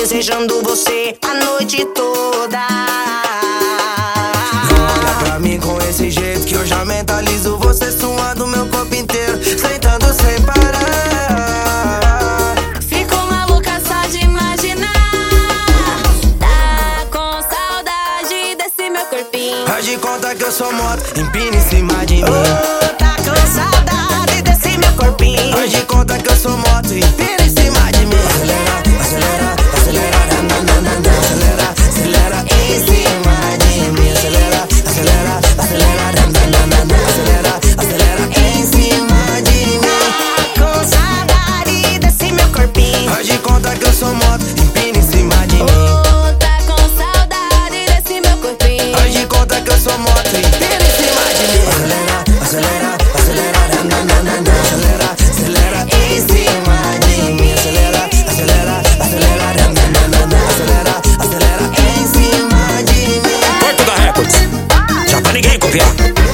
desejando você a noite toda. Olha pra mim com esse jeito que eu já mentalizo você suando meu corpo inteiro, sentando sem parar. Fico maluca só de imaginar. Tá com saudade desse meu corpinho. Faz de conta que eu sou moto, empina em cima de mim. Tá com saudade desse meu corpinho. Faz de conta que eu sou moto, empina em cima de mim. Acelera, acelera, acelera, nananana. Acelera, acelera em cima de mim. Acelera, acelera, acelera, nananana. Acelera, acelera em cima de mim. Com saudade desse meu corpinho. Faz de conta que eu sou moto, empina em cima de mim. Tá com saudade desse meu corpinho. Faz de conta que eu sou moto, empina em cima de mim. Acelera, acelera, acelera, nananana. Acelera, acelera em cima de mim. Acelera, acelera, acelera, nananana. Acelera, acelera em cima de mim. Portugal Records, já pra ninguém copiar.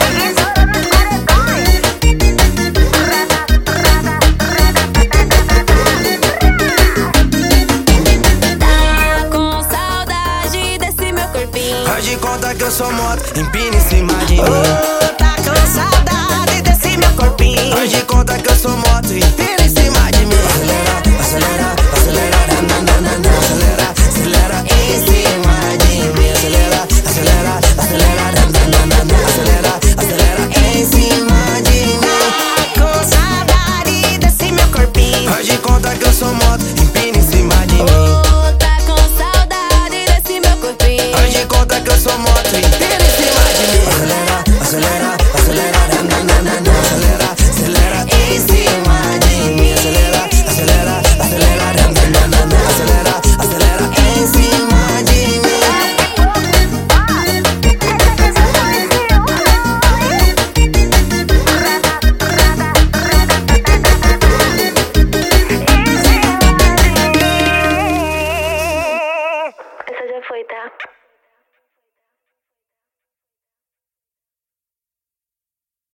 Tá com saudade desse meu corpinho. Faz de conta que eu sou moto, empina em cima de mim. Tá com saudade desse meu corpinho. Faz de conta que eu sou moto, empina em cima de mim. Acelera, acelera, acelera, nananana. Acelera, acelera em cima de mim. Acelera, acelera, acelera, nananana. Acelera, acelera em cima de mim. Com saudade desse meu corpinho. Faz de conta que eu sou moto,